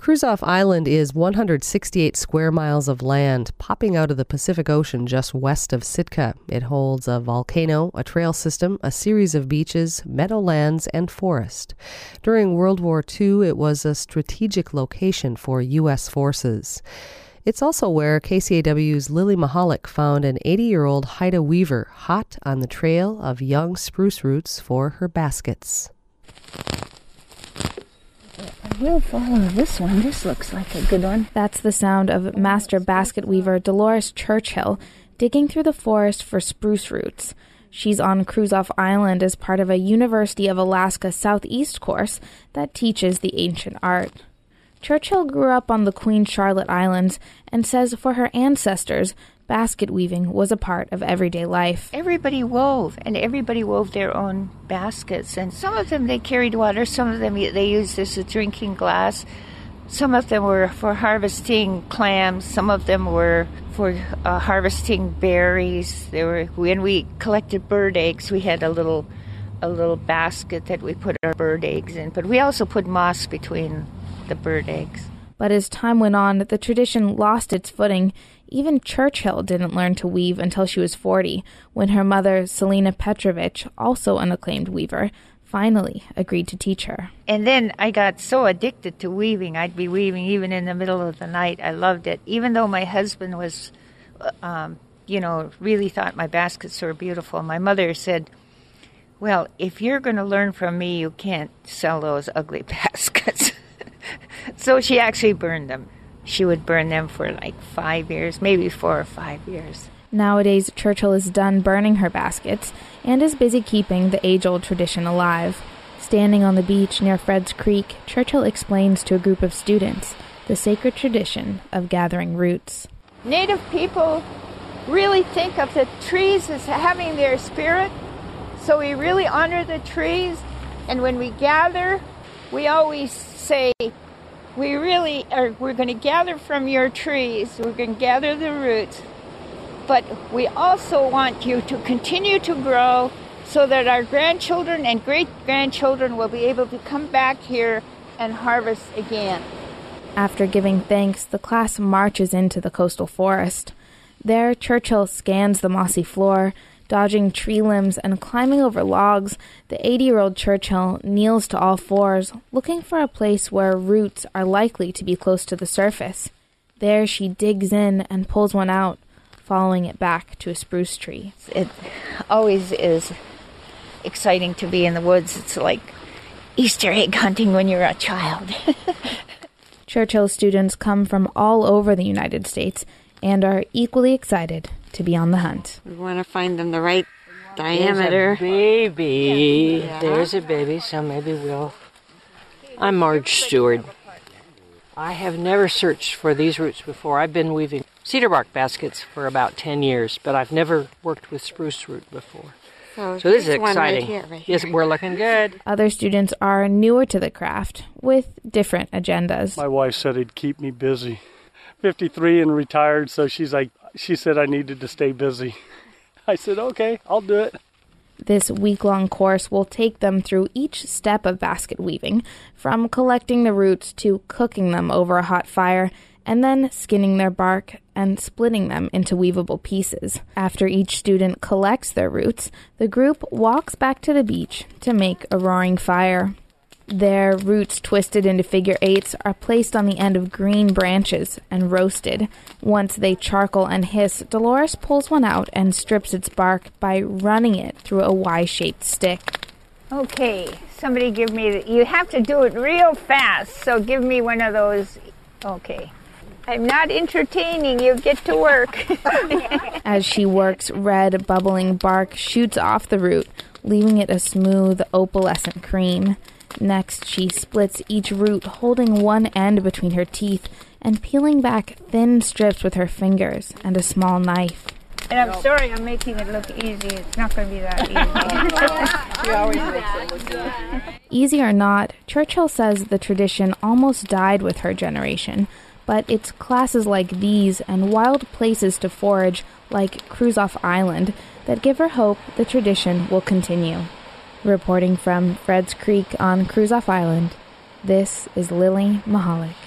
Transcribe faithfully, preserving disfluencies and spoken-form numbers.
Kruzof Island is one hundred sixty-eight square miles of land, popping out of the Pacific Ocean just west of Sitka. It holds a volcano, a trail system, a series of beaches, meadowlands, and forest. During World War Two, it was a strategic location for U S forces. It's also where K C A W's Lily Mahalik found an eighty-year-old Haida weaver hot on the trail of young spruce roots for her baskets. We'll follow this one. This looks like a good one. That's the sound of master basket weaver Dolores Churchill digging through the forest for spruce roots. She's on Kruzof Island as part of a University of Alaska Southeast course that teaches the ancient art. Churchill grew up on the Queen Charlotte Islands and says for her ancestors, basket weaving was a part of everyday life. Everybody wove, and everybody wove their own baskets. And some of them they carried water, some of them they used as a drinking glass. Some of them were for harvesting clams, some of them were for uh, harvesting berries. There were when we collected bird eggs, we had a little a little basket that we put our bird eggs in, but we also put moss between the bird eggs. But as time went on, the tradition lost its footing. Even Churchill didn't learn to weave until she was forty, when her mother, Selena Petrovich, also an acclaimed weaver, finally agreed to teach her. And then I got so addicted to weaving. I'd be weaving even in the middle of the night. I loved it. Even though my husband was, um, you know, really thought my baskets were beautiful, my mother said, well, if you're going to learn from me, you can't sell those ugly baskets. So she actually burned them. She would burn them for like five years, maybe four or five years. Nowadays, Churchill is done burning her baskets and is busy keeping the age-old tradition alive. Standing on the beach near Fred's Creek, Churchill explains to a group of students the sacred tradition of gathering roots. Native people really think of the trees as having their spirit, so we really honor the trees. And when we gather, we always say, we really are, we're going to gather from your trees, we're going to gather the roots, but we also want you to continue to grow so that our grandchildren and great-grandchildren will be able to come back here and harvest again. After giving thanks, the class marches into the coastal forest. There, Churchill scans the mossy floor. Dodging tree limbs and climbing over logs, the eighty-year-old Churchill kneels to all fours, looking for a place where roots are likely to be close to the surface. There she digs in and pulls one out, following it back to a spruce tree. It always is exciting to be in the woods. It's like Easter egg hunting when you're a child. Churchill students come from all over the United States and are equally excited to be on the hunt. We want to find them the right diameter. There's a baby. Yeah. There's a baby, so maybe we'll... I'm Marge Stewart. I have never searched for these roots before. I've been weaving cedar bark baskets for about ten years, but I've never worked with spruce root before. So, so this is exciting. Right here, right here. Yes, we're looking good. Other students are newer to the craft with different agendas. My wife said it'd keep me busy. fifty-three and retired, so she's like, she said I needed to stay busy. I said, okay, I'll do it. This week-long course will take them through each step of basket weaving, from collecting the roots to cooking them over a hot fire, and then skinning their bark and splitting them into weavable pieces. After each student collects their roots, the group walks back to the beach to make a roaring fire. Their roots, twisted into figure eights, are placed on the end of green branches and roasted. Once they charcoal and hiss, Dolores pulls one out and strips its bark by running it through a Y-shaped stick. Okay, somebody give me, the, you have to do it real fast, so give me one of those. Okay. I'm not entertaining, you get to work. As she works, red, bubbling bark shoots off the root, leaving it a smooth, opalescent cream. Next, she splits each root, holding one end between her teeth and peeling back thin strips with her fingers and a small knife. And I'm sorry I'm making it look easy. It's not going to be that easy. She always makes it look easy. Easy or not, Churchill says the tradition almost died with her generation, but it's classes like these and wild places to forage, like Kruzof Island, that give her hope the tradition will continue. Reporting from Fred's Creek on Kruzof Island, this is Lily Mahalik.